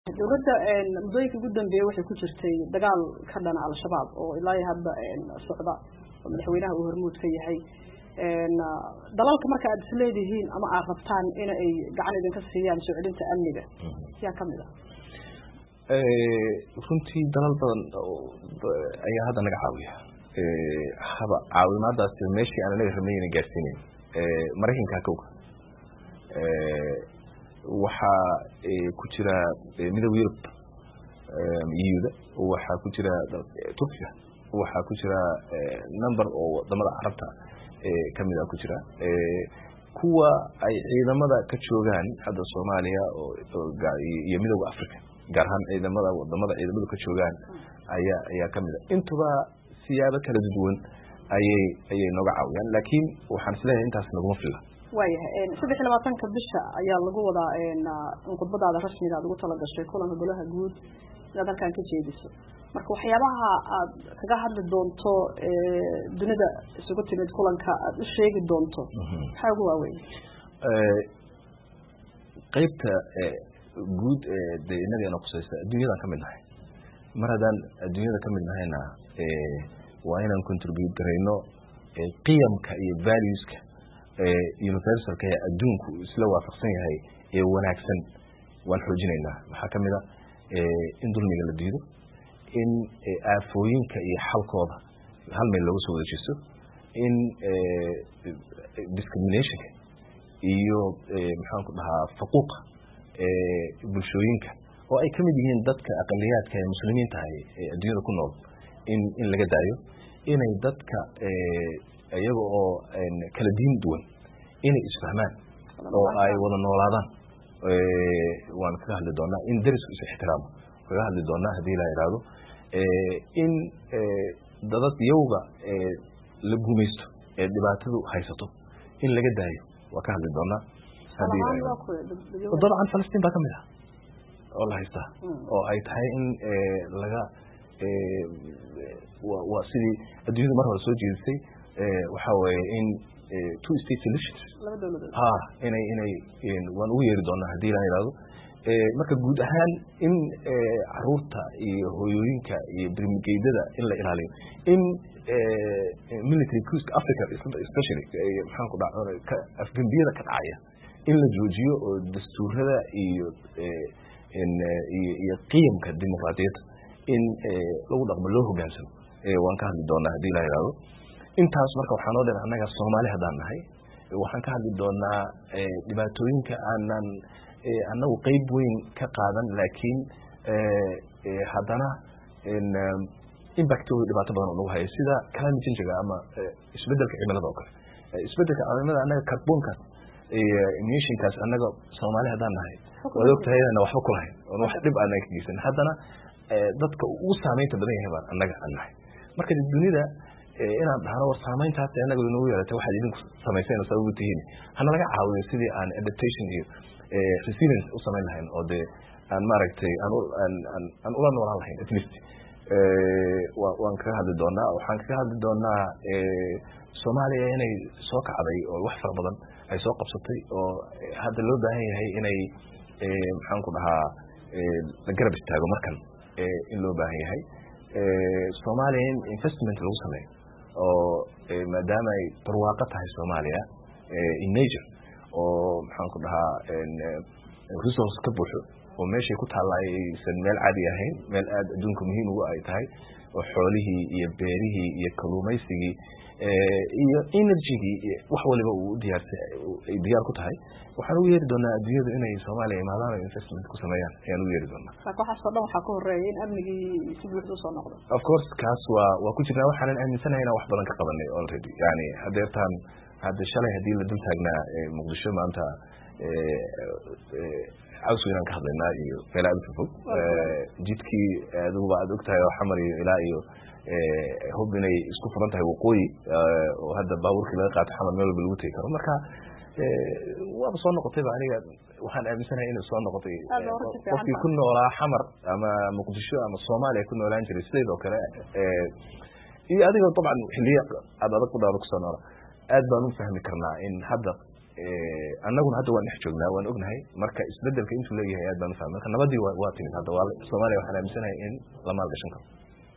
dawladda mudooyinka ugu dambeeyay waxay ku jirtay dagaal ka dhan al-shabaab oo ilaa hadda socda oo madaxweynaha uu hormuud ka yahay dalalka marka aad isleedihiin ama aad rabtaan in ay gacan idin ka siiyaan soo celinta amniga yaa kamid ah runtii dalal badan ayaa hadda naga caawiya haba caawimaadaas meeshii aan naga rabnay inay gaarsiinay maraykanka kowga waxa ku jira midowga Yurub EU-da waxa ku jira Turkiga waxa ku jira number oo wadamada Carabta kamid ah ku jira kuwa ay ciidamada ka joogaan hadda Soomaaliya iyo midowga Afrika gaar ahaan ciidamada wadamada ciidamadu ka joogaan ayaa kamid ah intuba siyaabo kala duwan ayay nooga caawiyaan laakiin waxaan isleeyahay intaas naguma filan waayahay 23 bisha ayaa lagu wadaa in khudbadaada rasmiga aad ugu tala gashay kulanka golaha guud inaad halkan ka jeediso marka waxyaabaha aad kaga hadli doonto dunida isugu timid kulanka aad u sheegi doonto maxaa ugu waaweyn qaybta guud deegaanada aan qosaysa adduunyada ka mid nahay mar haddaan adduunyada ka mid nahayna waa inaan contribute garayno qiyamka iyo valueska universalka ee adduunku isla waafaqsan yahay ee wanaagsan waan xoojinaynaa waxaa kamid ah in dulmiga la diido in aafooyinka iyo xalkooda hal meel looga soo wada jeesto in discriminationka iyo maxaan ku dhahaa faquuqa bulshooyinka oo ay kamid yihiin dadka aqaliyaadka ee muslimiinta ah ee adduunyada ku nool in laga daayo inay dadka iyaga oo kala diin duwan inay isfahmaan oo ay wada noolaadaan waan kaga hadli doonaa in darisku is ixtiraamo kaga hadli doonaa haddii la yiraahdo in dadad yowga la gumaysto ee dhibaatadu haysato in laga daayo waa ka hadli doonaa haddii la yiraahdo dabcan Falastiin baa kamid ah oo la haystaa oo ay tahay in laga waa sidii adduunyada mar hore soo jeedisay waxa weeye in two state solutions inay waan ugu yeeri doonaa haddii la yiraahdo marka guud ahaan in caruurta iyo hooyooyinka iyo birmigeydada in la ilaaliyo in military coups Africa especially maxaan ku dhaca afgambiyada ka dhacaya in la joojiyo oo dastuurada iyo qiyamka dimuqraadiyadda in lagu dhaqmo loo hogaansamo waan ka hadli doonaa haddii la yiraahdo intaas marka waxaan oo dhan annaga Soomaali hadaan nahay waxaan ka hadli doonaa dhibaatooyinka aanan annagu qayb weyn ka qaadan laakiin haddana impact dhibaato badan oo lagu hayo sida climate change ama isbedelka cimilada oo kale isbedelka cimilada annaga carbonka emissionkaas annaga Soomaali hadaan nahay wada ogtahay waxba ku lahayn oo wax dhib aan ka geysan haddana dadka ugu saameynta badan yahay baan annaga nahay marka dunida inaan dhahno war saameyntaas anaga inuu yeelata waxa idinku sameeyeen sabab u tihiin hana laga caawiyo sidii aan adaptation iyo resilience u sameyn lahayn oo de aan maaragtay aan ula noolaan lahayn at least waan ka hadli doonaa waxaan ka hadli doonaa Soomaaliya inay soo kacday oo wax fara badan ay soo qabsatay oo hadda loo baahan yahay inay maxaan ku dhahaa la garab istaago markan in loo baahan yahay Soomaaliya investment lagu sameeyo oo maadaama ay barwaaqo tahay Soomaaliya in nature oo maxaan ku dhahaa resource ka buuxo oo meeshay ku taallay san meel caadi ahayn meel aad adduunka muhiim ugu ay tahay oo xoolihii iyo beerihii iyo kalluumaysigii iyo energy-gii wax waliba uu diyaar ku tahay waxaan u yeeri doonaa adduunyadu inay Soomaaliya imaadaan investment ku sameeyaan ayaan u yeeri doonaa waxa soo dhan waxa ka horeeyay in amnigii si buuxda soo noqdo of course kaas waa ku jirnaa waxaan aaminsanahay inaan wax badan ka qabanay already yani hadeertaan hadda shalay hadii la dul taagnaa Muqdisho maanta عاوز وين كهذا النادي فلا أبتفق جدكي ذوبا أدكتها وحمر إلى هو بني سكوف رنته وقوي وهذا باور كذا قاعد حمر ماله بالوتي كمان مركا وابصون نقطة عليه وحن أمسنا إنه صون نقطة وفي كنا ولا حمر أما مقدشة أما الصومال يكون ولا أنجلي سيد وكذا هذه طبعا اللي هذا ذكر صنارة أدبا نفهم كرنا إن هذا annaguna hadda waan dhex joognaa waan ognahay marka isbedelka intuu leeyahay aad baan u fahmay marka nabadii waa timid hadda waa Soomaaliya waxaan aaminsanahay in la maalgashan karo